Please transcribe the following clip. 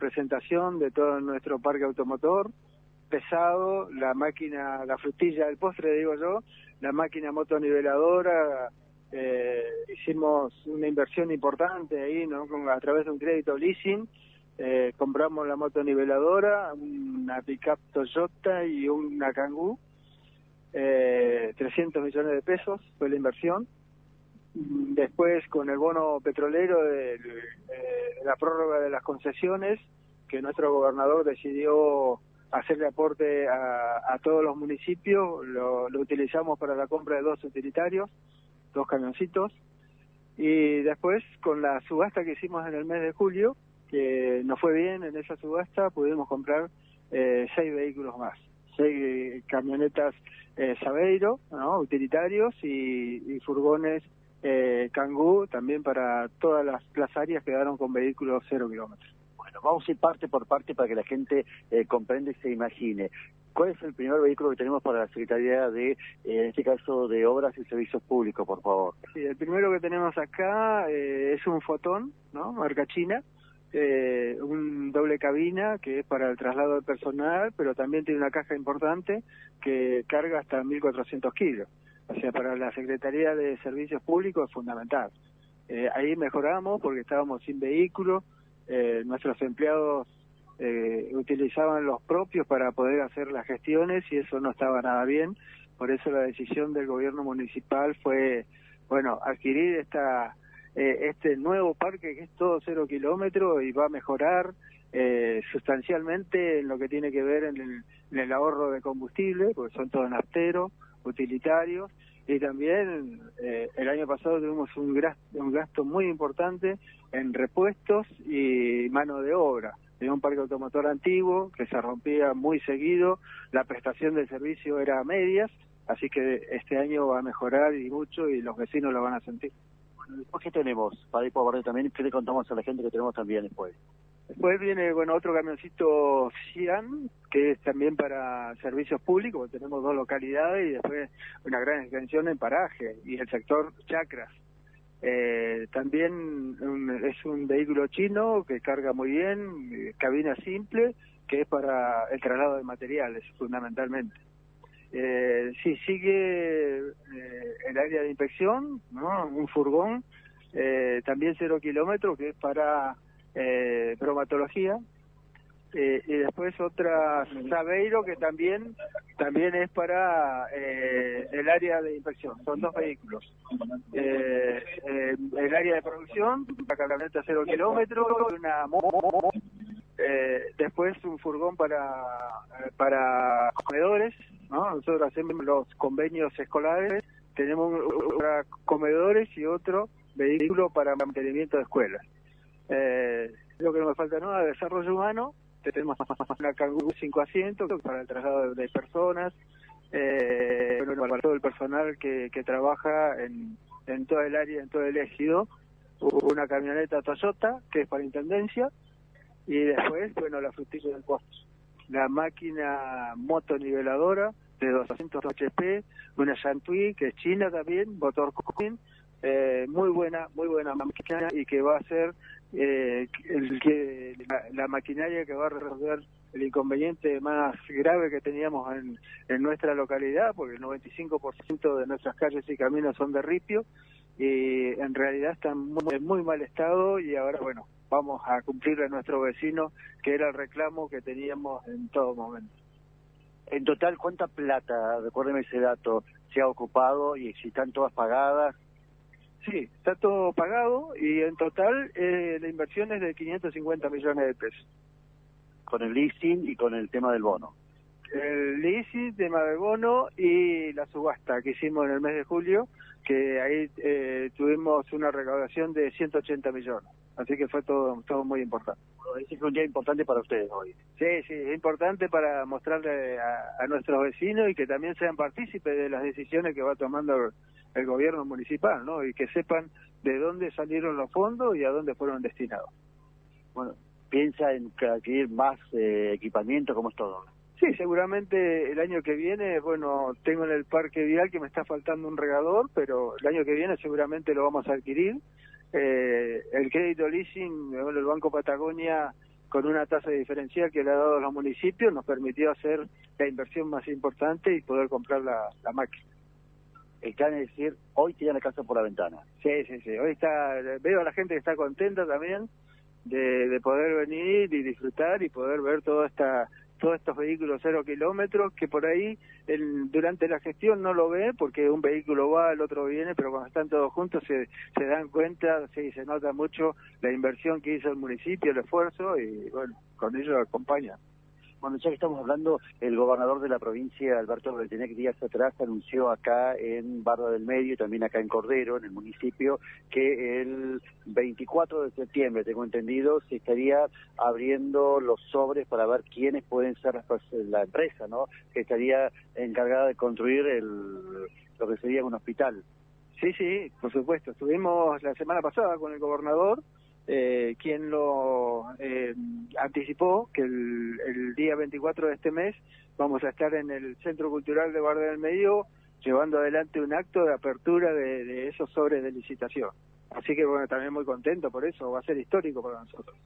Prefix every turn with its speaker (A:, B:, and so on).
A: presentación de todo nuestro parque automotor, pesado, la máquina, la frutilla del postre, digo yo, la máquina motoniveladora. Hicimos una inversión importante ahí, ¿no? A través de un crédito leasing, compramos la motoniveladora, una pickup Toyota y una Kangoo, 300 millones de pesos fue la inversión. Después, con el bono petrolero, la prórroga de las concesiones, que nuestro gobernador decidió hacerle aporte a todos los municipios, lo utilizamos para la compra de 2 utilitarios, 2 camioncitos, y después con la subasta que hicimos en el mes de julio, que nos fue bien en esa subasta, pudimos comprar 6 vehículos más, 6 camionetas Saveiro, ¿no? Utilitarios, y furgones Kangoo, también para todas las áreas quedaron con vehículos 0 kilómetros.
B: Bueno, vamos a ir parte por parte para que la gente comprenda y se imagine. ¿Cuál es el primer vehículo que tenemos para la Secretaría de, en este caso, de Obras y Servicios Públicos, por favor?
A: Sí, el primero que tenemos acá es un Fotón, ¿no? Marca china, un doble cabina que es para el traslado de personal, pero también tiene una caja importante que carga hasta 1.400 kilos. O sea, para la Secretaría de Servicios Públicos es fundamental. Ahí mejoramos porque estábamos sin vehículo, nuestros empleados utilizaban los propios para poder hacer las gestiones y eso no estaba nada bien. Por eso la decisión del gobierno municipal fue, bueno, adquirir este nuevo parque que es todo 0 kilómetros y va a mejorar sustancialmente en lo que tiene que ver en el ahorro de combustible, porque son todos nafteros, utilitarios, y también el año pasado tuvimos un gasto muy importante en repuestos y mano de obra. Tenía un parque automotor antiguo que se rompía muy seguido, la prestación del servicio era a medias, así que este año va a mejorar y mucho y los vecinos lo van a sentir.
B: Bueno, después, ¿qué tenemos? Para ir por barrio también, ¿qué le contamos a la gente que tenemos también después?
A: Después viene, bueno, otro camioncito Cian, que es también para servicios públicos, porque tenemos 2 localidades y después una gran extensión en paraje y el sector chacras. También es un vehículo chino que carga muy bien, cabina simple, que es para el traslado de materiales, fundamentalmente. Sí, sigue el área de inspección, ¿no? Un furgón, también 0 kilómetros, que es para bromatología, y después otra Saveiro que también es para el área de inspección. Son 2 vehículos. El área de producción, la camioneta 0 kilómetros, una después un furgón para comedores, ¿no? Nosotros hacemos los convenios escolares, tenemos comedores y otro vehículo para mantenimiento de escuelas. Lo que no me falta nada, desarrollo humano, tenemos una Kangoo 5 asientos para el traslado de personas, para todo el personal que trabaja en todo el área, en todo el ejido, una camioneta Toyota que es para intendencia, y después, bueno, la frutilla del postre, la máquina motoniveladora de 200 HP, una Yantui que es china también, motor Coquin, muy buena máquina y que va a ser la maquinaria que va a resolver el inconveniente más grave que teníamos en nuestra localidad, porque el 95% de nuestras calles y caminos son de ripio y en realidad están en muy mal estado, y ahora, bueno, vamos a cumplirle a nuestro vecino, que era el reclamo que teníamos en todo momento.
B: En total, ¿cuánta plata, recuérdeme ese dato, se ha ocupado y si están todas pagadas?
A: Sí, está todo pagado y en total la inversión es de 550 millones de pesos.
B: Con el leasing y con el tema del bono.
A: El leasing, tema del bono y la subasta que hicimos en el mes de julio, que ahí tuvimos una recaudación de 180 millones. Así que fue todo muy importante.
B: Ese fue un día importante para ustedes hoy.
A: Sí, es importante para mostrarle a nuestros vecinos y que también sean partícipes de las decisiones que va tomando el gobierno municipal, ¿no? Y que sepan de dónde salieron los fondos y a dónde fueron destinados.
B: Bueno, ¿piensa en adquirir más equipamiento? ¿Cómo es todo?
A: Sí, seguramente el año que viene, bueno, tengo en el parque vial que me está faltando un regador, pero el año que viene seguramente lo vamos a adquirir. El crédito leasing, el Banco Patagonia con una tasa diferencial que le ha dado a los municipios, nos permitió hacer la inversión más importante y poder comprar la máquina.
B: El plan es decir, hoy tiran la casa por la ventana.
A: Sí. Hoy veo a la gente que está contenta también de poder venir y disfrutar y poder ver todos estos vehículos 0 kilómetros que por ahí durante la gestión no lo ve porque un vehículo va, el otro viene, pero cuando están todos juntos se dan cuenta, sí, se nota mucho la inversión que hizo el municipio, el esfuerzo y bueno, con ello acompaña.
B: Bueno, ya que estamos hablando, el gobernador de la provincia, Alberto Retenec, días atrás anunció acá en Barra del Medio y también acá en Cordero, en el municipio, que el 24 de septiembre, tengo entendido, se estaría abriendo los sobres para ver quiénes pueden ser la empresa, ¿no?, que estaría encargada de construir lo que sería un hospital.
A: Sí, por supuesto. Estuvimos la semana pasada con el gobernador, quien lo anticipó que el día 24 de este mes vamos a estar en el Centro Cultural de Barra del Medio llevando adelante un acto de apertura de esos sobres de licitación. Así que bueno, también muy contento por eso, va a ser histórico para nosotros.